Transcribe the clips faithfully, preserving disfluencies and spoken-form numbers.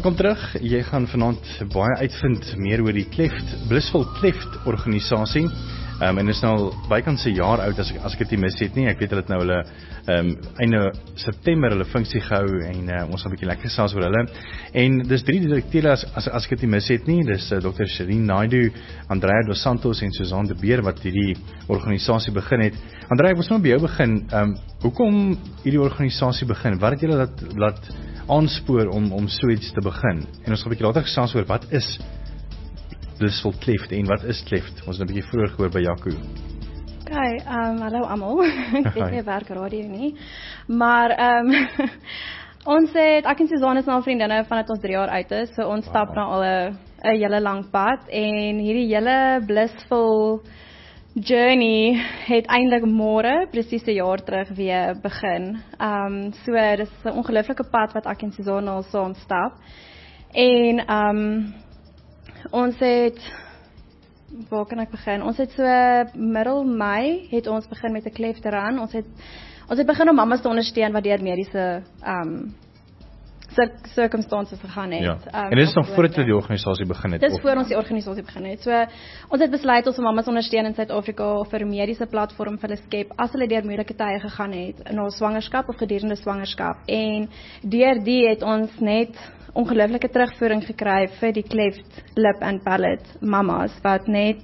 Welkom terug. Jy gaan vanaand baie uitvind meer oor die Cleft, Blissful Cleft organisasie. Um, en is nou al bykans 'n jaar oud as ek as ek dit nie mis het nie. Ek weet hulle het nou hulle um, einde September hulle funksie gehou en uh, ons gaan 'n bietjie lekker gesels oor hulle. En dis drie direkteure as as, as ek dit nie mis het nie. Dis uh, dokter Shireen Naidu, Andrea Dos Santos en Suzanne de Beer wat hierdie organisasie begin het. Andrea, ek wil sommer by jou begin. Um, hoekom hierdie organisasie begin? Wat het julle laat laat aanspoor om om so iets te begin? En ons gaan 'n bietjie later gesels oor wat is Blissful Cleft en wat is Cleft? Ons het 'n bietjie vroeër gehoor by Jaco. Oké, um, hallo almal. Ek weet nie werk radio nie. Maar um, ons het, ek en Suzanne is nou vriendinne vandat ons drie jaar uit is. So ons wow. stap nou al 'n 'n hele lang pad en hierdie hele Blissful journey het eintlik môre presies 'n jaar terug weer begin. Um so dis 'n ongelooflike pad wat ek en Suzanne al saam stap. En um ons het, waar kan ek begin? Ons het so middel Mei het ons begin met 'n Cleft run. Ons het ons het begin om mammas te ondersteun wat deur mediese um circumstances gegaan het. Ja. Um, en dit is nog voordat jy die organisasie begin het? Dit is voor ons die organisasie begin het. So ons het besluit ons mammas ondersteun in Suid-Afrika vir 'n mediese platform vir hulle skep as hulle deur moeilike tye gegaan het in hul swangerskap of gedurende swangerskap. En deur die het ons net ongelooflike terugvoering gekry vir die Cleft lip and palate mammas wat net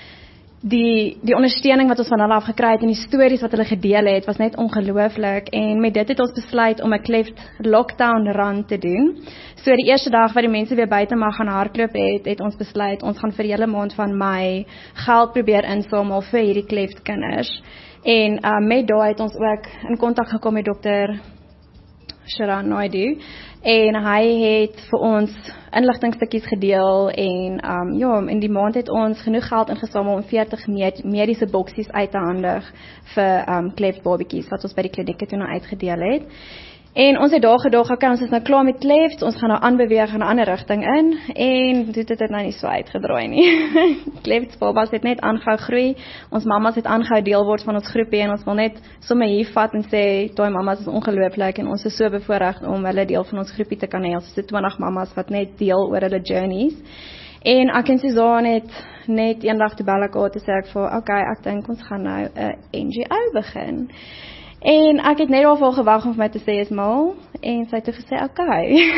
die die ondersteuning wat ons van hulle af gekry het en die stories wat hulle gedeel het was net ongelooflik. En met dit het ons besluit om 'n Cleft lockdown run te doen. So die eerste dag wat die mense weer buite mag gaan hardloop het, het ons besluit ons gaan vir die hele maand van Mei geld probeer insamel vir hierdie Cleft kinders. En uh, met daai het ons ook in kontak gekom met dokter Shireen Naidu en hy het vir ons inligtingstukkies gedeel en um, ja, in die maand het ons genoeg geld ingesamel om veertig med mediese boksies uit te handig vir um, Cleft babatjies wat ons by die klinieke toe nou uitgedeel het. En ons het daar gedag, okay, ons is nou klaar met Cleft, ons gaan nou aanbeweeg in 'n ander rigting in en dit het dit nou nie so uitgedraai nie. Cleft babas het net aangehou groei. Ons mammas het aangehou deel word van ons groepie en ons wil net sommer hier vat en sê, daai mammas is ongelooflik en ons is so bevoorreg om hulle deel van ons groepie te kan hê. Ons is so twintig mammas wat net deel oor hulle journeys. En ek en Suzanne het net eendag te bel ek haar te sê ek vir, okay, ek dink ons gaan nou 'n N G O begin. En ek het net daarvoor gewag om vir my te sê is mal en sy het toe gesê okay.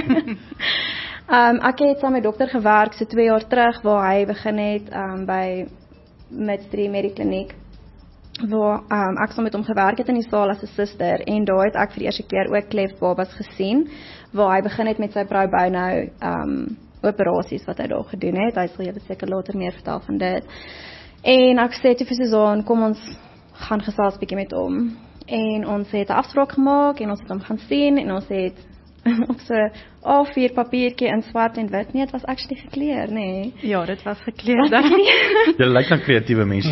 um, ek het saam met dokter gewerk so twee jaar terug waar hy begin het um, by Midstream Medikliniek waar um, ek saam met hom gewerk het in die saal as 'n suster en daar het ek vir die eerste keer ook Cleft babas gesien waar hy begin het met sy pro bono um, operasies wat hy daar gedoen het. Hy sal julle seker later meer vertel van dit. En ek sê toe vir Suzanne, kom ons gaan gesels bietjie met hom. En ons het 'n afspraak gemaak en ons het hom gaan sien en ons het op so 'n A vier papiertjie in swart en wit. Nee, dit was actually gekleur, nê? Nee. Ja, dit was gekleur. Jy lyk na kreatiewe mense.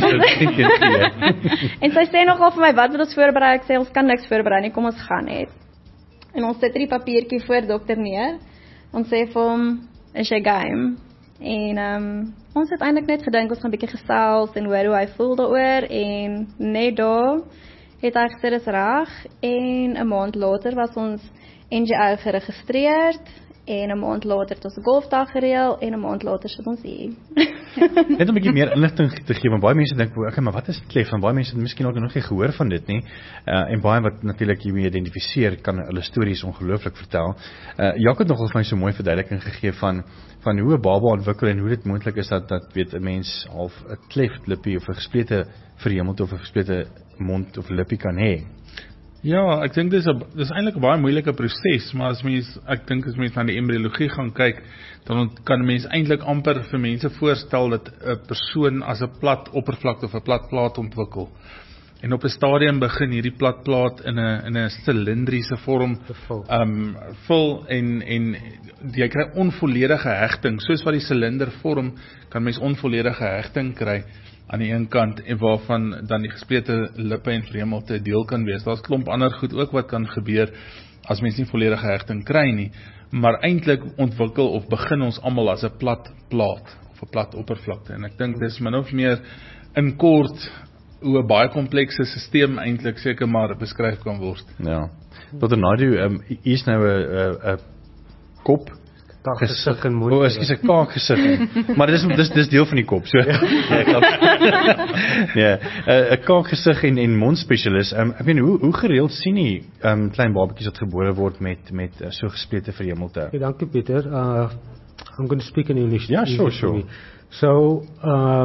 En sy sê nogal vir my, wat moet ons voorberei? Ek sê ons kan niks voorberei nie, kom ons gaan net. En ons sit die papiertjie voor dokter neer. Ons sê vir hom, is jy game? En um, ons het eintlik net gedink ons gaan 'n bietjie gesels en hoor hoe hy voel daaroor en net daar het hy gesê dis reg en 'n maand later was ons N G O geregistreer en 'n maand later het ons 'n golfdag gereël en 'n maand later sit ons hier. Net 'n bietjie meer inligting te gee, want baie mense dink, okay, maar wat is Cleft? Want baie mense het miskien ook nog nie gehoor van dit nie. Uh, en baie wat natuurlik hiermee identifiseer, kan hulle stories ongelooflik vertel. Uh, Jaco het nogal vir my so mooi verduideliking gegee van van hoe 'n baba ontwikkel en hoe dit moontlik is dat dat weet 'n mens half 'n Cleft lippie of 'n gesplete verhemelte of 'n gesplete mond of lippie kan hê. Ja, ek dink dis 'n dis eintlik 'n baie moeilike proses, maar as mens ek dink as mens na die embriologie gaan kyk, dan kan 'n mens eintlik amper vir mense voorstel dat 'n persoon as 'n plat oppervlakte of 'n plat plaat ontwikkel. En op 'n stadium begin hierdie plat plaat in 'n in 'n silindriese vorm um vul en en jy kry onvolledige hegting, soos wat die silinder vorm, kan mens onvolledige hegting kry aan die een kant en waarvan dan die gesplete lippe en verhemelte deel kan wees. Daar's klomp ander goed ook wat kan gebeur as mens nie volledige hegting kry nie, maar eintlik ontwikkel of begin ons almal as 'n plat plaat of 'n plat oppervlakte. En ek dink dis min of meer in kort hoe 'n baie komplekse stelsel eintlik seker maar beskryf kan word. Ja. Dokter Naidu, um, hier is nou 'n 'n kop kaakgesig en mond. O, ekskuus, 'n kaakgesig. Maar dis dis dis deel van die kop, so. Ja, ja, 'n kaakgesig en en mondspesialis. Um, ek weet hoe hoe gereeld sien jy um klein babatjies wat gebore word met met uh, so gesplete verhemelte? Okay, dankie Pieter. Uh, I'm going to speak in English. Yeah, sure, sure. So, uh,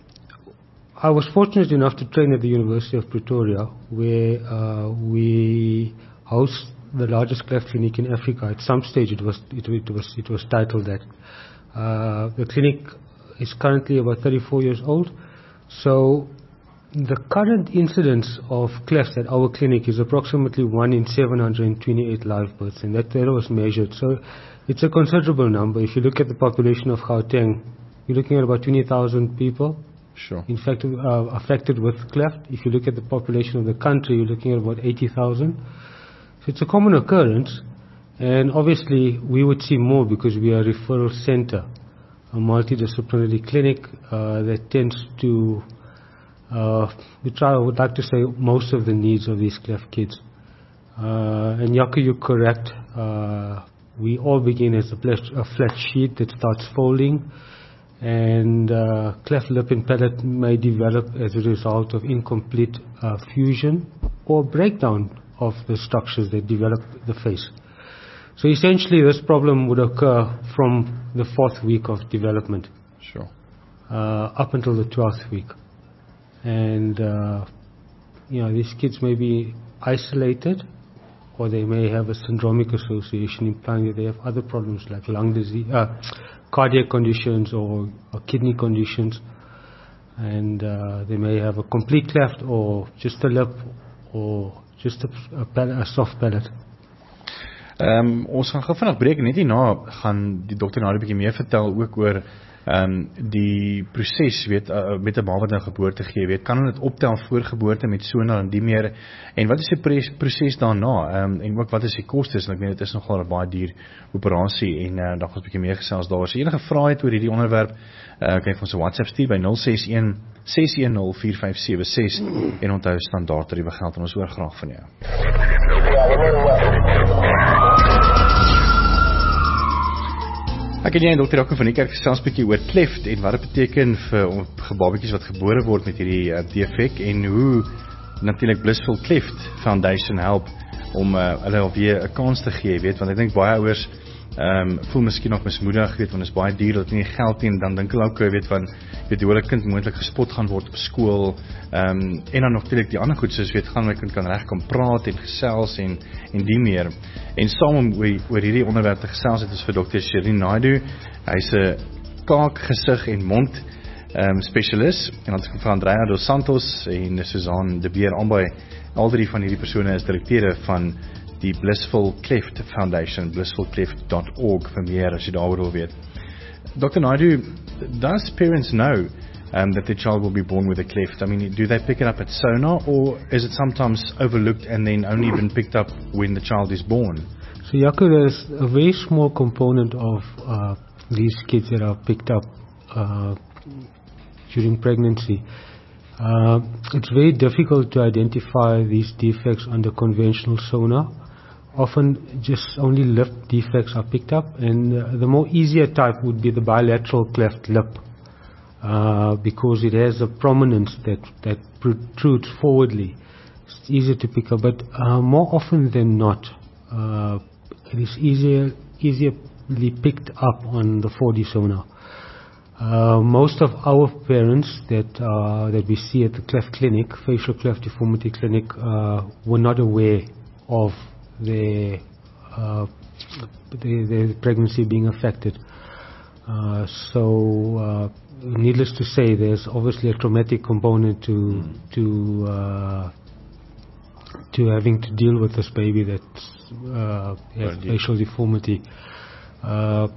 I was fortunate enough to train at the University of Pretoria, where uh, we host the largest cleft clinic in Africa. At some stage, it was it, it was it was titled that. Uh, the clinic is currently about thirty-four years old. So, the current incidence of clefts at our clinic is approximately one in seven hundred twenty-eight live births, and that that was measured. So, it's a considerable number. If you look at the population of Gauteng, you're looking at about twenty thousand people. Sure. In fact, uh, affected with cleft. If you look at the population of the country, you're looking at about eighty thousand. So it's a common occurrence, and obviously we would see more because we are a referral center, a multidisciplinary clinic uh, that tends to, uh, we try, I would like to say, most of the needs of these cleft kids. Uh, and Yaku, you're correct. Uh, we all begin as a flat, a flat sheet that starts folding. And uh, cleft lip and palate may develop as a result of incomplete uh, fusion or breakdown of the structures that develop the face. So essentially this problem would occur from the fourth week of development. Sure. Uh, up until the twelfth week. And uh, you know, these kids may be isolated, or they may have a syndromic association implying that they have other problems like lung disease, uh, cardiac conditions or, or kidney conditions, and uh, they may have a complete cleft or just a lip or just a, a, palate, a soft palate. Um, ons gaan gou vinnig breek, net hierna gaan die dokter nou 'n bietjie meer vertel ook oor um, die proses, weet, uh, met 'n baba wat nou geboorte gee, weet, kan hulle dit optel voor geboorte met sonar en die meer, en wat is die proses daarna, um, en ook wat is die kostes, en ek weet dit is nogal 'n baie duur operasie, en uh, dan gaan ons 'n bietjie meer gesels daar. As jy enige vrae het oor hierdie onderwerp, uh, kan jy vir ons 'n WhatsApp stuur by nul ses een ses een nul vier vyf sewe ses, en onthou standaard tariewe geld, en ons hoor graag van jou. Ek en jy en dokter Jaco van die kerk gesels 'n bietjie oor cleft en wat dit beteken vir babatjies wat gebore word met hierdie uh, defek, en hoe natuurlik Blissful Cleft Foundation help om uh, hulle weer 'n kans te gee, weet, want ek dink baie ouers um, voel miskien nog mismoedig, weet, want dit is baie duur, dat nie geld nie, en dan dink hulle ook, weet, van, weet, hoe hulle kind moontlik gespot gaan word op skool, um, en dan natuurlik die ander goed, soos, weet, gaan my kind kan reg kan praat en gesels en, en die meer. En saam om oor, oor hierdie onderwerp te gesels het is vir dokter Shireen Naidoo. Hy's 'n kaak, gesig en mond um, specialist, en dan vir Andrea dos Santos en Susan de Beer aanby. Al drie van hierdie persone is direkteure van die Blissful Cleft Foundation, blissful cleft dot org vir meer as jy daaroor wil weet. doctor Naidoo, does parents know um, that the child will be born with a cleft? I mean, do they pick it up at sonar, or is it sometimes overlooked and then only even picked up when the child is born? So Yaku, there's a very small component of uh, these kids that are picked up uh, during pregnancy. Uh, it's very difficult to identify these defects under conventional sonar. Often just only lip defects are picked up, and uh, the more easier type would be the bilateral cleft lip, uh, because it has a prominence that, that protrudes forwardly. It's easier to pick up, but uh, more often than not, uh, it is easier, easily picked up on the four D sonar. Uh, most of our parents that uh, that we see at the cleft clinic, facial cleft deformity clinic, uh, were not aware of their, uh, their, their pregnancy being affected. Uh, so, uh, needless to say, there's obviously a traumatic component to mm. to uh, to having to deal with this baby that uh, has facial deformity. Uh,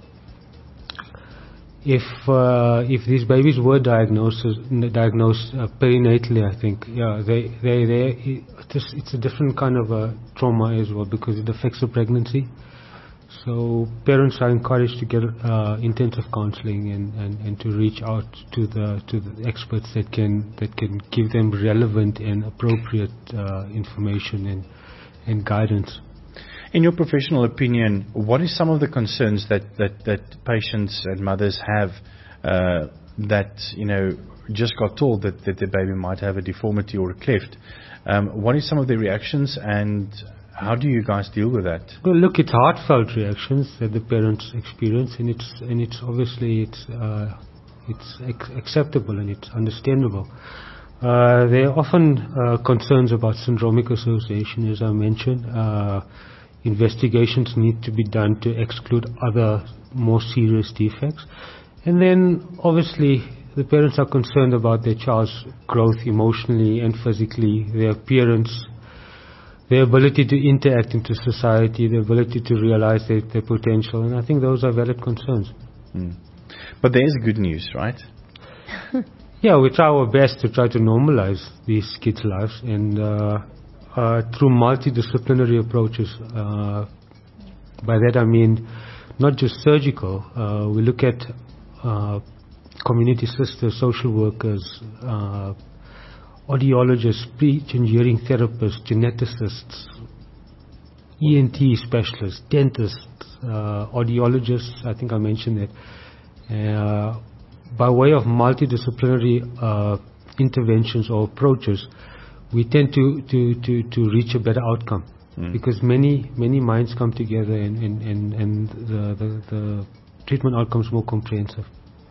If uh, if these babies were diagnosed diagnosed uh, perinatally, I think yeah they they they it's, it's a different kind of a trauma as well, because it affects the pregnancy. So parents are encouraged to get uh, intensive counselling and, and, and to reach out to the to the experts that can that can give them relevant and appropriate uh, information and and guidance. In your professional opinion, what is some of the concerns that, that, that patients and mothers have uh, that, you know, just got told that, that their baby might have a deformity or a cleft? Um, what is some of the reactions, and how do you guys deal with that? Well, look, it's heartfelt reactions that the parents experience, and it's and it's obviously it's uh, it's ac- acceptable and it's understandable. Uh, there are often uh, concerns about syndromic association, as I mentioned. Uh, investigations need to be done to exclude other more serious defects, and then obviously the parents are concerned about their child's growth emotionally and physically, their appearance, their ability to interact into society, their ability to realize their, their potential, and I think those are valid concerns. Mm. But there is good news, right? Yeah, we try our best to try to normalize these kids' lives, and uh, uh, through multidisciplinary approaches. Uh, by that I mean not just surgical. Uh, we look at uh, community sisters, social workers, uh, audiologists, speech and hearing therapists, geneticists, E N T specialists, dentists, uh, audiologists, I think I mentioned that. Uh, by way of multidisciplinary uh, interventions or approaches, we tend to, to, to, to reach a better outcome. Mm. Because many many minds come together, and, and, and, and the, the, the treatment outcome is more comprehensive.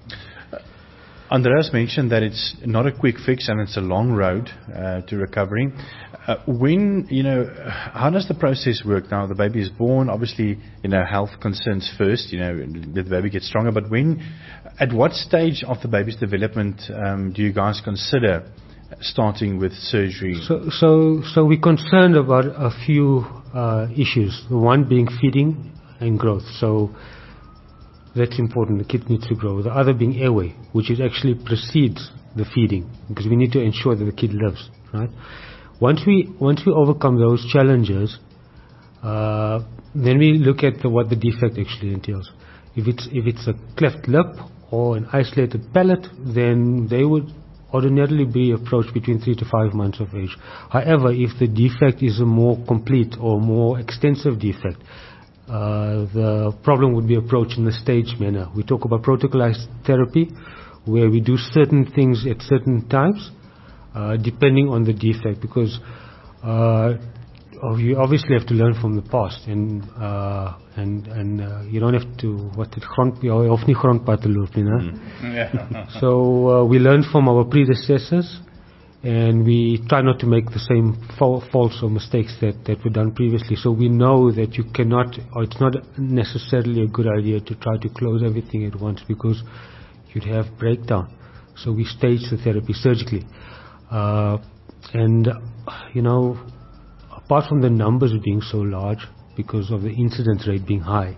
Andreas mentioned that it's not a quick fix and it's a long road uh, to recovery. Uh, when, you know, how does the process work now? The baby is born, obviously, you know, health concerns first, you know, the baby gets stronger, but when, at what stage of the baby's development um, do you guys consider starting with surgery? So, so, so we're concerned about a few uh, issues. The one being feeding and growth. So that's important. The kid needs to grow. The other being airway, which is actually precedes the feeding, because we need to ensure that the kid lives, right? Once we once we overcome those challenges, uh, then we look at the, what the defect actually entails. If it's if it's a cleft lip or an isolated palate, then they would ordinarily be approached between three to five months of age. However, if the defect is a more complete or more extensive defect, Uh, the problem would be approached in a staged manner. We talk about protocolized therapy, where we do certain things at certain times, uh, depending on the defect, because uh, you obviously have to learn from the past, and uh, and and uh, you don't have to what it grond jy hoef nie grondpad te loop nie, né? So uh, we learn from our predecessors, and we try not to make the same fa- faults or mistakes that, that were done previously. So we know that you cannot, or it's not necessarily a good idea to try to close everything at once, because you'd have breakdown. So we stage the therapy surgically. Uh, and, you know, apart from the numbers being so large because of the incidence rate being high,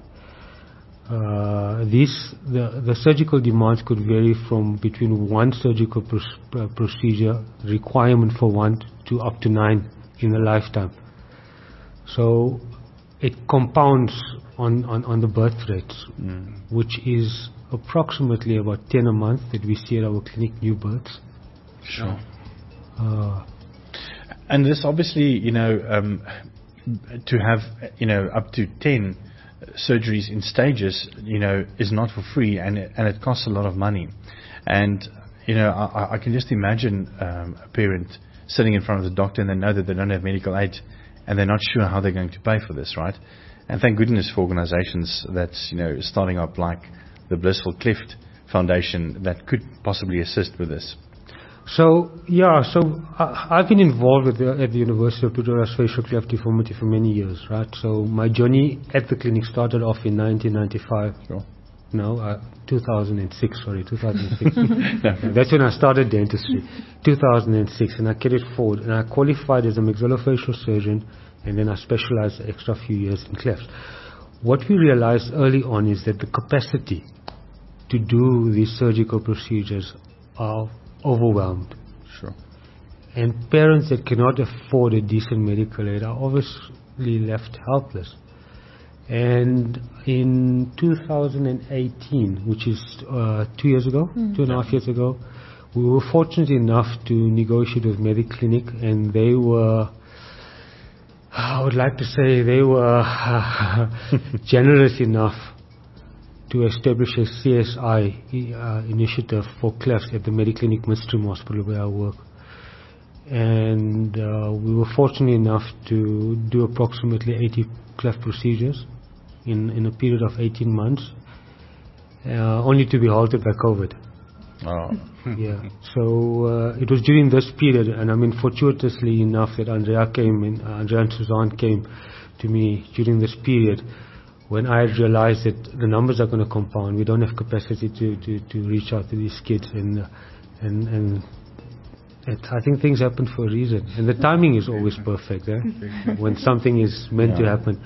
Uh, these the, the surgical demands could vary from between one surgical pr- pr- procedure requirement for one to up to nine in a lifetime. So it compounds on, on, on the birth rates, mm. which is approximately about ten a month that we see at our clinic, new births. Sure. Uh, and this obviously, you know, um, to have, you know, up to ten surgeries in stages, you know, is not for free, and it, and it costs a lot of money. And, you know, I, I can just imagine um, a parent sitting in front of the doctor and they know that they don't have medical aid and they're not sure how they're going to pay for this, right? And thank goodness for organizations that's, you know, starting up like the Blissful Cleft Foundation that could possibly assist with this. So, yeah, so I, I've been involved with the, at the University of Pretoria's facial cleft deformity for many years, right? So my journey at the clinic started off in nineteen ninety-five. Sure. No, uh, two thousand six, sorry, two thousand six. That's when I started dentistry, two thousand six, and I carried forward. And I qualified as a maxillofacial surgeon, and then I specialized an extra few years in clefts. What we realized early on is that the capacity to do these surgical procedures are overwhelmed. Sure. And parents that cannot afford a decent medical aid are obviously left helpless. And in two thousand eighteen, which is uh, two years ago, mm. two and a half years ago, we were fortunate enough to negotiate with Mediclinic, and they were I would like to say they were uh, generous enough to establish a C S I uh, initiative for clefts at the Mediclinic Midstream Hospital where I work. And uh, we were fortunate enough to do approximately eighty cleft procedures in, in a period of eighteen months, uh, only to be halted by COVID. Oh. Yeah, so uh, it was during this period, and I mean fortuitously enough that Andrea came in, uh, Andrea and Suzanne came to me during this period when I had realized that the numbers are going to compound. We don't have capacity to, to, to reach out to these kids, and uh, and and it, I think things happen for a reason, and the timing is always perfect, eh? When something is meant yeah. to happen.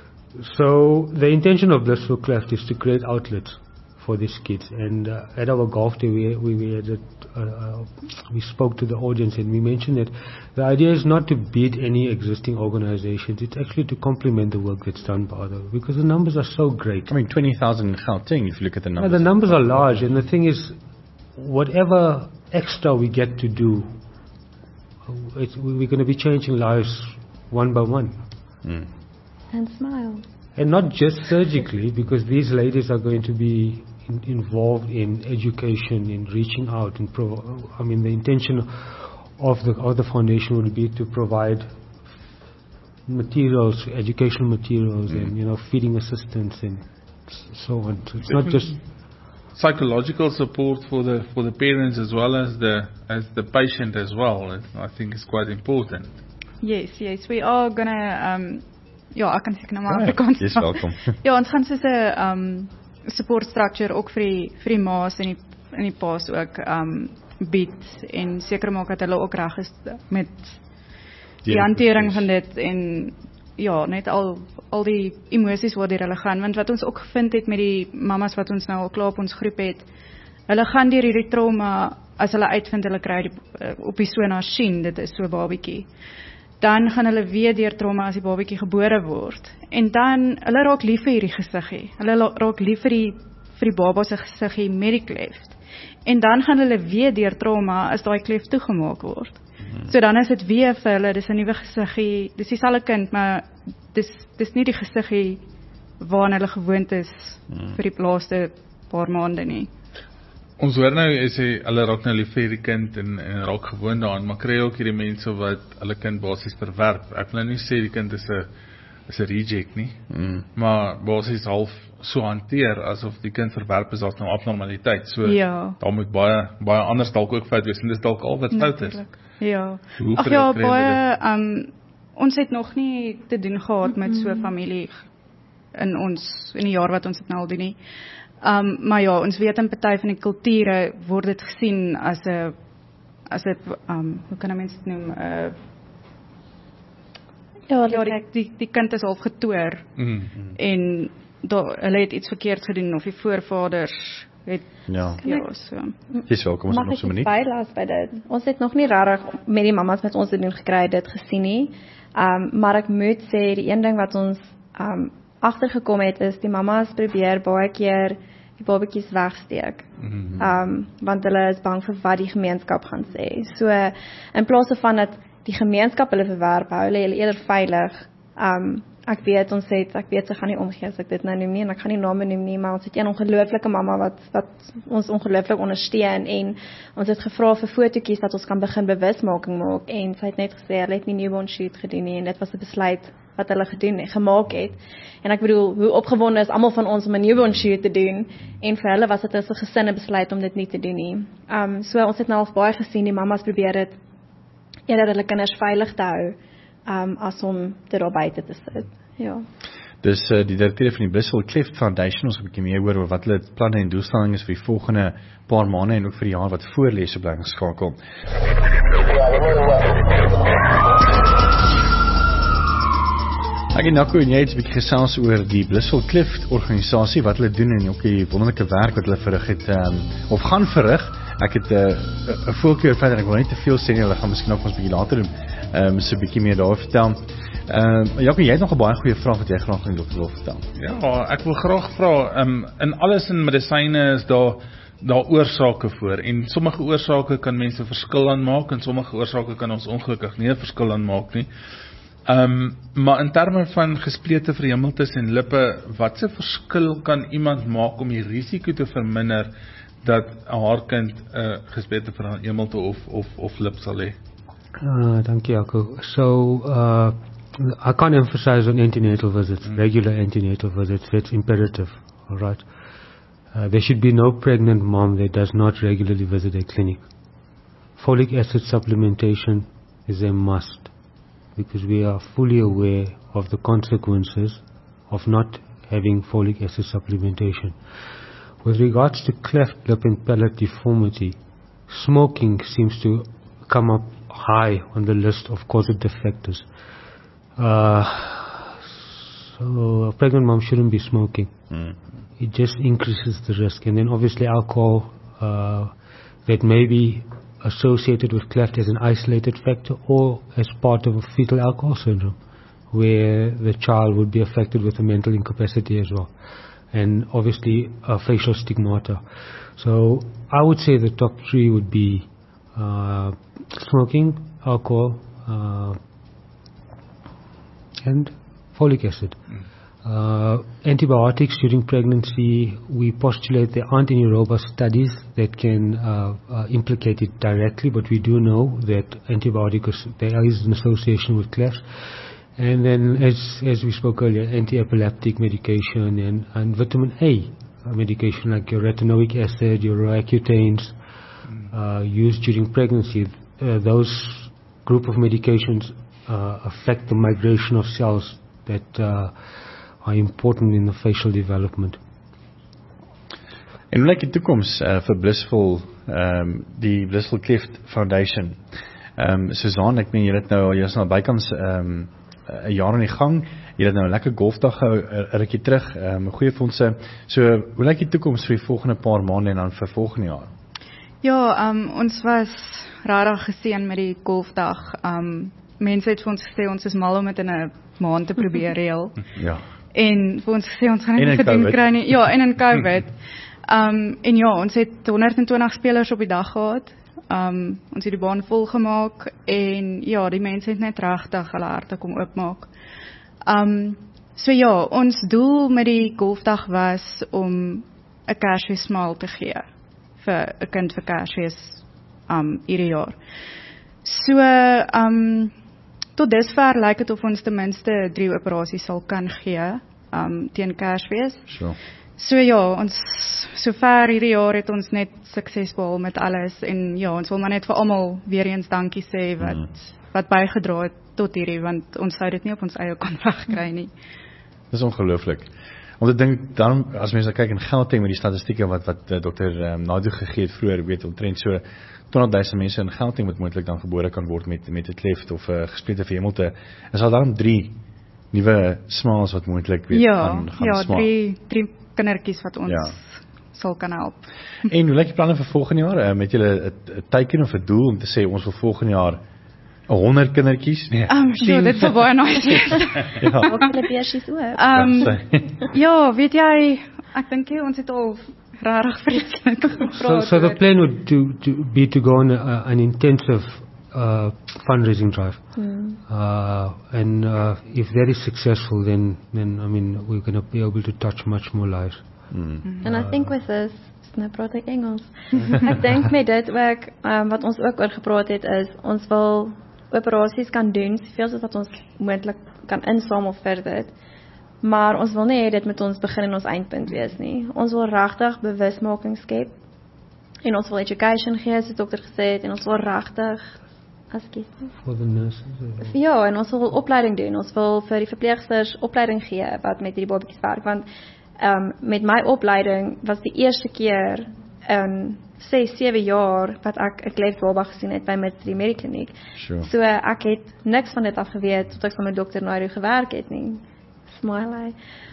So the intention of Blissful Cleft is to create outlets for these kids, and uh, at our golf day we we we, had a, uh, uh, we spoke to the audience, and we mentioned that the idea is not to beat any existing organizations. It's actually to complement the work that's done by others, because the numbers are so great. I mean, twenty thousand in Gauteng, if you look at the numbers. Yeah, the numbers are large, and the thing is, whatever extra we get to do, it's, we're going to be changing lives one by one. Mm. And smile. And not just surgically, because these ladies are going to be in, involved in education, in reaching out, and pro- I mean the intention of the of the foundation would be to provide materials, educational materials, mm. and you know feeding assistance and so on. So it's not just psychological support for the for the parents as well as the as the patient as well. I think is quite important. Yes, yes, we are gonna. Um, Ja, ek kan seker nou maar Afrikaans. Dis welkom. Ja, ons gaan soos 'n um support structure ook vir die vir die ma's en die en die pa's ook um bied en seker maak dat hulle ook reg is met die ja, hantering van dit en ja, net al al die emosies waardeur hulle gaan, want wat ons ook gevind het met die mamas wat ons nou al klaar op ons groep het, hulle gaan deur hierdie trauma as hulle uitvind hulle kry die, op die sonar sien, dit is so 'n babatjie. Dan gaan hulle weer deur trauma as die babatjie gebore word. En dan, hulle raak lief vir hierdie gesiggie. Hulle raak lief vir die, vir die baba se gesiggie met die kleft. En dan gaan hulle weer deur trauma as daai kleft toegemaak word. Hmm. So dan is dit weer vir hulle, dis 'n nuwe gesiggie, dis dieselfde kind, maar dis, dis nie die gesiggie waaraan hulle gewoond is hmm. vir die laaste paar maande nie. Ons hoor nou, is hy, hulle raak nou lief vir die kind en, en raak gewoon daaraan, maar kry ook hierdie mense wat hulle kind basies verwerp. Ek wil nou nie sê die kind is 'n is 'n reject nie, mm. maar basies half so hanteer asof die kind verwerp is, daar's nou abnormaliteit. So ja. daar moet baie baie anders dalk ook fout wees en dis dalk al wat fout is. Ja. Ag ja, baie um, ons het nog nie te doen gehad met so 'n familie in ons in die jaar wat ons dit nou al doen nie. Um, maar ja, ons weet in party van die kulture word dit gesien as 'n as 'n um, hoe kan 'n mens dit noem? Uh, ja, ja die, die die kind is half getoer mm. en daar hulle het iets verkeerd gedoen of die voorvaders het ja, ja so. Dis welkom, ons het nog so 'n minuut. Mag ek bylas by dit? Ons het nog nie regtig met die mammas wat ons dit doen gekry dit gesien nie. Um, maar ek moet sê die een ding wat ons um, agtergekom het is die mammas probeer baie keer die babatjies wegsteek. Mm-hmm. Um, want hulle is bang vir wat die gemeenskap gaan sê. So in plaas van dat die gemeenskap hulle verwerp, hou hulle eerder veilig. Um, ek weet ons het, ek weet sy gaan nie omgee as ek dit nou noem nie en ek gaan nie name noem nie, maar ons het een ongelooflike mamma wat wat ons ongelooflik ondersteun en ons het gevra vir fotootjies dat ons kan begin bewusmaking maak en sy het net gesê hulle het nie newborn shoot gedoen nie en dit was 'n besluit wat hulle gedoen het, gemaak het. En ek bedoel, hoe opgewonde is almal van ons om 'n newborn shoot te doen en vir hulle was dit as 'n gesin 'n besluit om dit nie te doen nie. Um so ons het nou al baie gesien die mammas probeer dit eerder hulle kinders veilig te hou um as om dit daar buite te sit. Ja. Dus uh, die direkteur van die Blissful Cleft Foundation, ons 'n bietjie meer hoor oor wat hulle planne en doelstellings is vir die volgende paar maande en ook vir die jaar wat voor lê, so bly geskakel. Ek en Naco en jy het 'n bietjie gesels oor die Blissful Cleft organisasie, wat hulle doen en ook die wonderlike werk wat hulle verrig het um, of gaan verrig. Ek het 'n uh, 'n voorkeur verder, ek wil nie te veel sê nie, hulle gaan miskien ook ons bietjie later doen. Ehm um, so 'n bietjie meer daaroor vertel. Ehm uh, Jacques, jy het nog 'n baie goeie vraag wat jy graag aan die dokter wil vertel. Ja, ek wil graag vra, um, in alles in medisyne is daar daar oorsake voor en sommige oorsake kan mense verskil aan maak en sommige oorsake kan ons ongelukkig nie 'n verskil aan maak nie. Um, maar in terme van gesplete verhemeltes en lippe, wat se verskil kan iemand maak om die risiko te verminder dat haar kind 'n uh, gesplete verhemelte of of of lip sal hê? Uh, thank you, Jaco. So, uh, I can't emphasize on antenatal visits, mm. regular antenatal visits. It's imperative, all right? Uh, there should be no pregnant mom that does not regularly visit a clinic. Folic acid supplementation is a must, because we are fully aware of the consequences of not having folic acid supplementation. With regards to cleft lip and palate deformity, smoking seems to come up high on the list of causative factors. Uh, so a pregnant mom shouldn't be smoking. Mm. It just increases the risk. And then obviously alcohol, uh, that may be associated with cleft as an isolated factor or as part of a fetal alcohol syndrome, where the child would be affected with a mental incapacity as well, and obviously a facial stigmata. So I would say the top three would be uh, smoking, alcohol, uh, and folic acid. Mm. Uh, antibiotics during pregnancy, we postulate there aren't any robust studies that can uh, uh, implicate it directly, but we do know that antibiotics, there is an association with clefts. And then, as as we spoke earlier, anti-epileptic medication and, and vitamin A medication like your retinoic acid, your Roaccutanes, uh, used during pregnancy. Uh, those group of medications uh, affect the migration of cells that uh, are important in the facial development. En hoe lyk die toekoms uh, vir Blissful, um, die Blissful Cleft Foundation? Um, Suzanne, ek meen jy het nou, jy is nou bykans um, 'n jaar aan die gang, jy het nou 'n lekker golfdag gehou, 'n rukkie terug, um, goeie fondse. So, hoe lyk die toekoms vir die volgende paar maande en dan vir volgende jaar? Ja, um, ons was rarig geseën met die golfdag. Um, mense het vir ons gesê, ons is mal om dit in 'n maand te probeer reël. Ja. En vir ons gesê, ons gaan nie gedoen kry nie. Ja, en in COVID. Um, en ja, ons het honderd en twintig spelers op die dag gehad. Um, ons het die baan vol gemaak. En ja, die mense het net regtig hulle harte kom oopmaak. Um, so ja, ons doel met die golfdag was om 'n Kersfeesmaal te gee vir 'n kind vir Kersfees um, hierdie jaar. So, um, tot dusver lyk dit of ons ten minste drie operasies sal kan gee um, teen Kersfees. Sure. So ja, ons sover hierdie jaar het ons net sukses behaal met alles en ja, ons wil maar net vir almal weer eens dankie sê wat mm. wat bygedra het tot hierdie, want ons sou dit nie op ons eie kon regkry nie. Dis ongelooflik. Want ek dink dan as mense kyk in Gauteng met die statistieke wat wat uh, dokter um, Nadio gegee het vroeër, weet omtrent so twintig duisend mense in Gauteng wat moontlik dan gebore kan word met met 'n kleft of 'n uh, gesplete verhemelte. Is al dan drie nuwe smiles wat moontlik weet ja, gaan gaan ja, smaak. drie drie kindertjies wat ons ja. sal kan help. En hoe lyk die planne vir volgende jaar? Um, het julle 'n teiken of 'n doel om te sê ons wil volgende jaar honderd kindertjies? Nee. Um, so, dit sal baie nice wees. ja. Ook hulle beertjies ook. Um, ja, weet jy, ek dink ons het al rarig vreeslik gepraat. So, so the plan would to, to be to go on a, an intensive uh, fundraising drive. Mm. Uh, and uh, if that is successful, then, then I mean, we're going to be able to touch much more lives. Mm. Mm. And I think with this, nou praat ek Engels, ek dink met dit ook, um, wat ons ook oor gepraat het, is ons wil operasies kan doen, soveel soos wat ons moontlik kan insamel vir dit, maar ons wil nie hê dit met ons begin en ons eindpunt wees nie. Ons wil regtig bewusmaking skep, en ons wil education gee, soos dokter gesê het, en ons wil regtig, as ek for the nurses. Ja, en ons wil opleiding doen, ons wil vir die verpleegsters opleiding gee, wat met hierdie babatjies werk, want um, met my opleiding was die eerste keer in ses, sewe jaar wat ek 'n kleft baba gesien het by Midtree Medikliniek. Sure. So ek het niks van dit af geweet tot ek saam met dokter Nairo gewerk het nie. Smiley.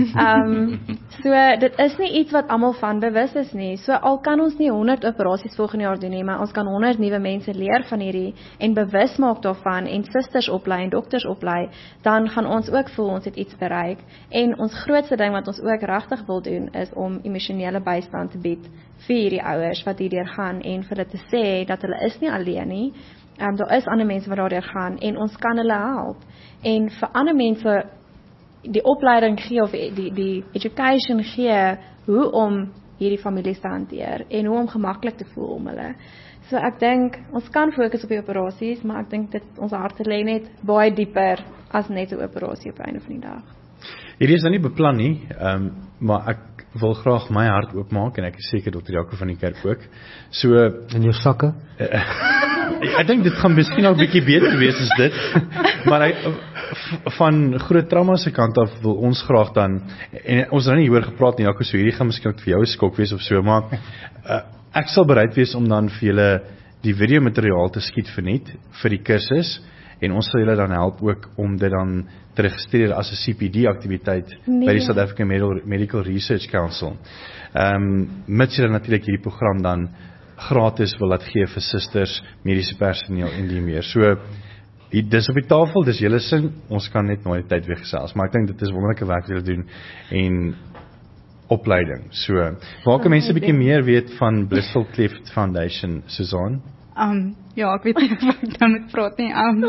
Um, so dit is nie iets wat almal van bewus is nie. So al kan ons nie honderd operasies volgende jaar doen nie, maar ons kan honderd nuwe mense leer van hierdie en bewus maak daarvan en susters oplei en dokters oplei, dan gaan ons ook voel ons het iets bereik. En ons grootste ding wat ons ook regtig wil doen is om emosionele bystand te bied vir hierdie ouers wat hierdeur gaan en vir hulle te sê dat hulle is nie alleen nie Um, daar is ander mense wat daardeur gaan en ons kan hulle help. En vir ander mense die opleiding gee of die die education gee hoe om hierdie families te hanteer en hoe om gemaklik te voel om hulle. So ek dink ons kan fokus op die operasies, maar ek dink dit ons harte lê net baie dieper as net 'n operasie op 'n einde van die dag. Hierdie is nou nie beplan nie, um, maar ek wil graag my hart oopmaak en ek is seker dokter Jaco van die kerk ook. So in jou sakke. Ek, ek dink dit gaan miskien nou 'n bietjie beter wees as dit. Maar hy, van groot trauma se kant af wil ons graag dan en ons het nou nie hieroor gepraat nie, Jaco, so hierdie gaan miskien ook vir jou 'n skok wees of so, maar uh, ek sal bereid wees om dan vir julle die video materiaal te skiet vir net vir die kursus en ons sal julle dan help ook om dit dan te registreer as 'n C P D aktiwiteit nee. by die South African Medical Research Council. Ehm um, mits julle natuurlik hierdie program dan gratis wil laat gee vir susters, mediese personeel en die meer. So dis op die tafel, dis julle sin, ons kan net nooit tyd weer gesels, maar ek dink dit is wonderlike werk wat julle doen en opleiding. So, waar kan mense 'n bietjie meer weet van Blissful Cleft Foundation, Suzanne? Um, ja, ek weet nie of ek nou moet praat nie. Um,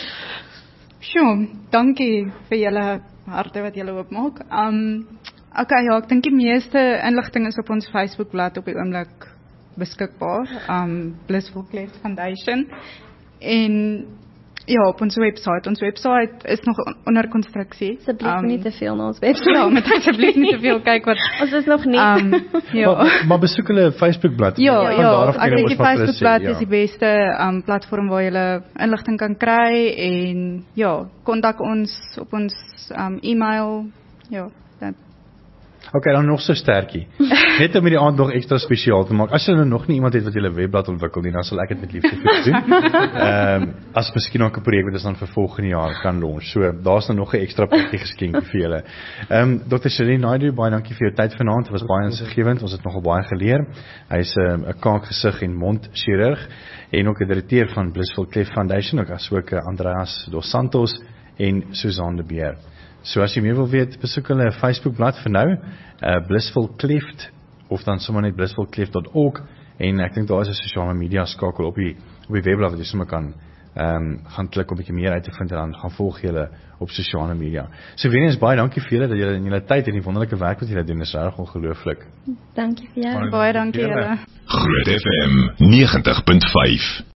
sure, dankie vir julle harte wat julle oopmaak. Um, okay, ja, ek dink die meeste inligting is op ons Facebookblad op die oomblik beskikbaar. Um, Blissful Cleft Foundation. En ja, op ons website. Ons website is nog onder konstruksie. Asseblief um, nie te veel na ons website. Ja, met asseblief nie te veel kyk wat ons is nog nie. Um, ja. maar, maar besoek hulle Facebookblad. Ja, ja, ek dink die Facebookblad ja. is die beste um, platform waar jy inligting kan kry en ja, kontak ons op ons um, e-mail. Ja, dat Ok, dan nog so sterkie. Net om die aand nog extra spesiaal te maak. As jy nou nog nie iemand het wat julle webblad ontwikkel nie, dan sal ek dit met liefde doen. Ehm um, as miskien ook 'n projek wat ons dan vir volgende jaar kan launch. So, daar's nou nog 'n ekstra pakkie geskenkie vir julle. Ehm um, dokter Shirley Naidoo, baie dankie vir jou tyd vanaand. Dit was baie insiggewend. Ons het nogal baie geleer. Hy's 'n um, kaak gesig en mond chirurg en ook 'n direkteur van Blissful Cleft Foundation, ook asook Andreas Dos Santos en Suzanne de Beer. So as jy meer wil weet, besoek hulle Facebookblad vir nou, uh, Blissful Cleft, of dan sommer net blissful cleft dot org, en ek dink daar is 'n sosiale media skakel op die, op die webblad wat jy sommer kan um, gaan klik om 'n bietjie meer uit te vind en dan gaan volg julle op sosiale media. So weer eens baie dankie vir julle dat julle in julle tyd en die wonderlike werk wat julle doen, is regtig ongelooflik. Dankie vir jou. baie dankie julle. Groot F M ninety punt vyf